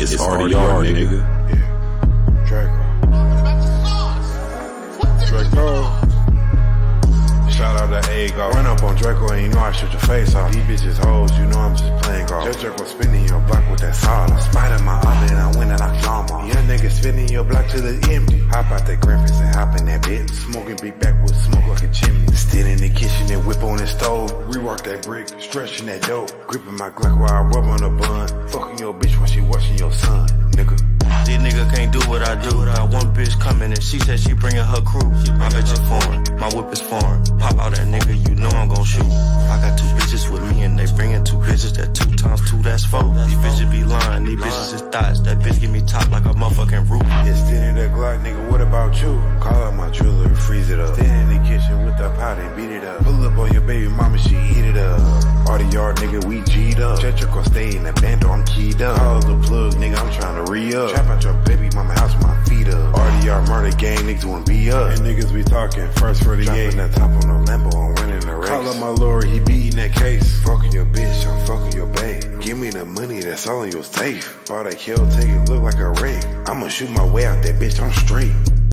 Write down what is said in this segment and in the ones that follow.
It's RDR, nigga. Yeah. Draco. Shout out to A-Go. Run up on Draco and you know I shoot your face off. These bitches hoes, you know I'm just playing golf. Just Draco spinning your block with that sawed. I spider my eye and I win and I claw off. Young niggas spinning your block till it's empty. Hop out that Griffins and hop in that bitch. Smoking big backwood smoke like a chimney. Still in the kitchen and whip on the stove. Rework that brick, stretching that dope. Gripping my Glock while I rub on the bun. Fucking your bitch while she watching your son, nigga. These niggas can't do what I do. Got one bitch coming and she said she bringing her crew. My bitch is foreign, my whip is foreign. Pop out that nigga, you know I'm gon' shoot. I got two bitches with me and they bringing two bitches. That 2 times 2, that's 4. These bitches be lying, these bitches is thoughts. That bitch give me top like a motherfucking roof. Yeah, still that Glock, nigga, what about you? Call out my jeweler and freeze it up. Stand in the kitchen with the pot and beat it up. Pull up on your baby mama, she eat it up. RDR, nigga, we G'd up. Chetrico stay in the bando, I'm keyed up. Call the plug, nigga, I'm tryna re-up. Trap out your baby mama house with my feet up. RDR murder gang, niggas wanna be up. And niggas be talking, first 48. Dropping that top on the Lambo, I'm winning the race. Call up my lord, he beating that case. Fucking your bitch, I'm fucking your babe. Give me the money that's all in your safe. All that kill, take it, look like a rig. I'ma shoot my way out that bitch, I'm straight.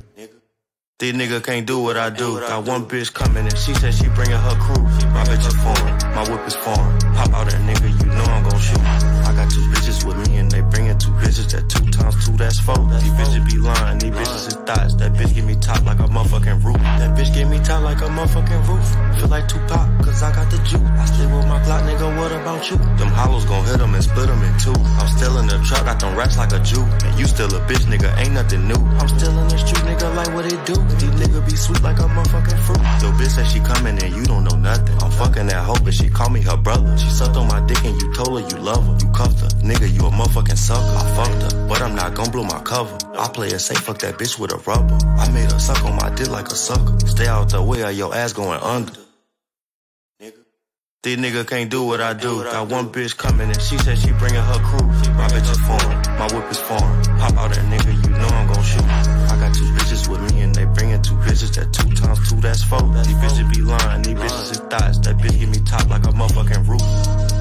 These niggas can't do what I do. Got one bitch coming and she said she bringing her crew. My bitch is foreign, my whip is foreign. Pop out that nigga, you know I'm gon' shoot. I got two bitches with me and they bringing two bitches. That 2 times 2, that's 4. These bitches be lying, these bitches is thoughts. That bitch give me top like a motherfucking roof. That bitch give me top like a motherfucking roof. Feel like Tupac, cause I got the juke. I stay with my Glock, nigga, what about you? Them hollows gon' hit them and split them in 2. I'm still in the truck, got them racks like a Jew. And you still a bitch, nigga, ain't nothing new. I'm still in the street, nigga, like what it do. These niggas be sweet like a motherfucking fruit. Yo bitch said she coming and you don't know nothing. I'm fucking that hoe, but she call me her brother. She sucked on my dick and you told her you love her. You cuffed her, nigga, you a motherfucking sucker. I fucked her, but I'm not gon' blow my cover. I play it safe, fuck that bitch with a rubber. I made her suck on my dick like a sucker. Stay out the way or your ass going under. These niggas can't do what I do. Got one bitch coming and she said she bringing her crew. My bitch is foreign, my whip is foreign. Pop out that nigga, you know I'm gon' shoot. I got two bitches with me and they bringing two bitches. That 2 times 2, that's 4. These bitches be lying, these bitches is thoughts. That bitch give me top like a motherfucking roof.